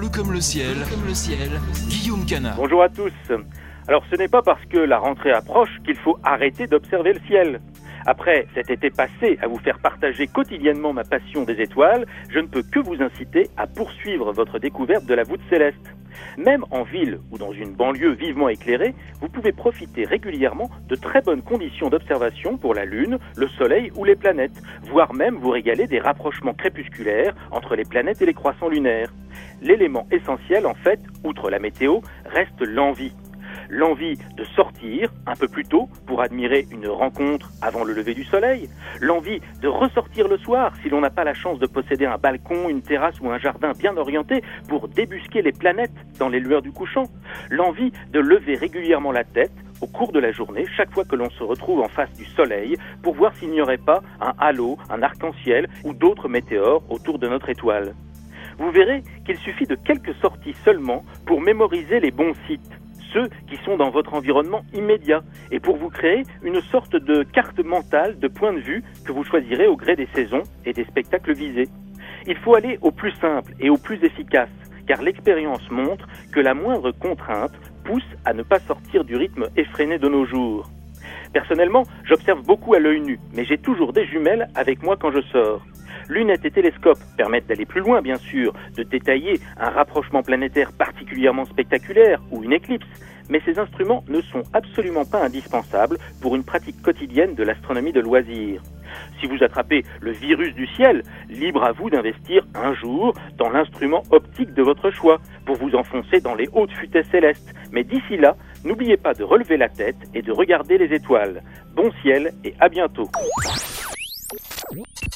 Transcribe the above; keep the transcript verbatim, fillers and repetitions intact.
Bleu comme le ciel, comme le ciel, Guillaume Canard. Bonjour à tous. Alors ce n'est pas parce que la rentrée approche qu'il faut arrêter d'observer le ciel. Après cet été passé à vous faire partager quotidiennement ma passion des étoiles, je ne peux que vous inciter à poursuivre votre découverte de la voûte céleste. Même en ville ou dans une banlieue vivement éclairée, vous pouvez profiter régulièrement de très bonnes conditions d'observation pour la Lune, le Soleil ou les planètes, voire même vous régaler des rapprochements crépusculaires entre les planètes et les croissants lunaires. L'élément essentiel, en fait, outre la météo, reste l'envie. L'envie de sortir un peu plus tôt pour admirer une rencontre avant le lever du soleil, l'envie de ressortir le soir si l'on n'a pas la chance de posséder un balcon, une terrasse ou un jardin bien orienté pour débusquer les planètes dans les lueurs du couchant, l'envie de lever régulièrement la tête au cours de la journée, chaque fois que l'on se retrouve en face du soleil, pour voir s'il n'y aurait pas un halo, un arc-en-ciel ou d'autres météores autour de notre étoile. Vous verrez qu'il suffit de quelques sorties seulement pour mémoriser les bons sites, ceux qui sont dans votre environnement immédiat, et pour vous créer une sorte de carte mentale de points de vue que vous choisirez au gré des saisons et des spectacles visés. Il faut aller au plus simple et au plus efficace, car l'expérience montre que la moindre contrainte pousse à ne pas sortir du rythme effréné de nos jours. Personnellement, j'observe beaucoup à l'œil nu, mais j'ai toujours des jumelles avec moi quand je sors. Lunettes et télescopes permettent d'aller plus loin, bien sûr, de détailler un rapprochement planétaire particulièrement spectaculaire ou une éclipse, mais ces instruments ne sont absolument pas indispensables pour une pratique quotidienne de l'astronomie de loisirs. Si vous attrapez le virus du ciel, libre à vous d'investir un jour dans l'instrument optique de votre choix pour vous enfoncer dans les hautes futaies célestes. Mais d'ici là, n'oubliez pas de relever la tête et de regarder les étoiles. Bon ciel et à bientôt.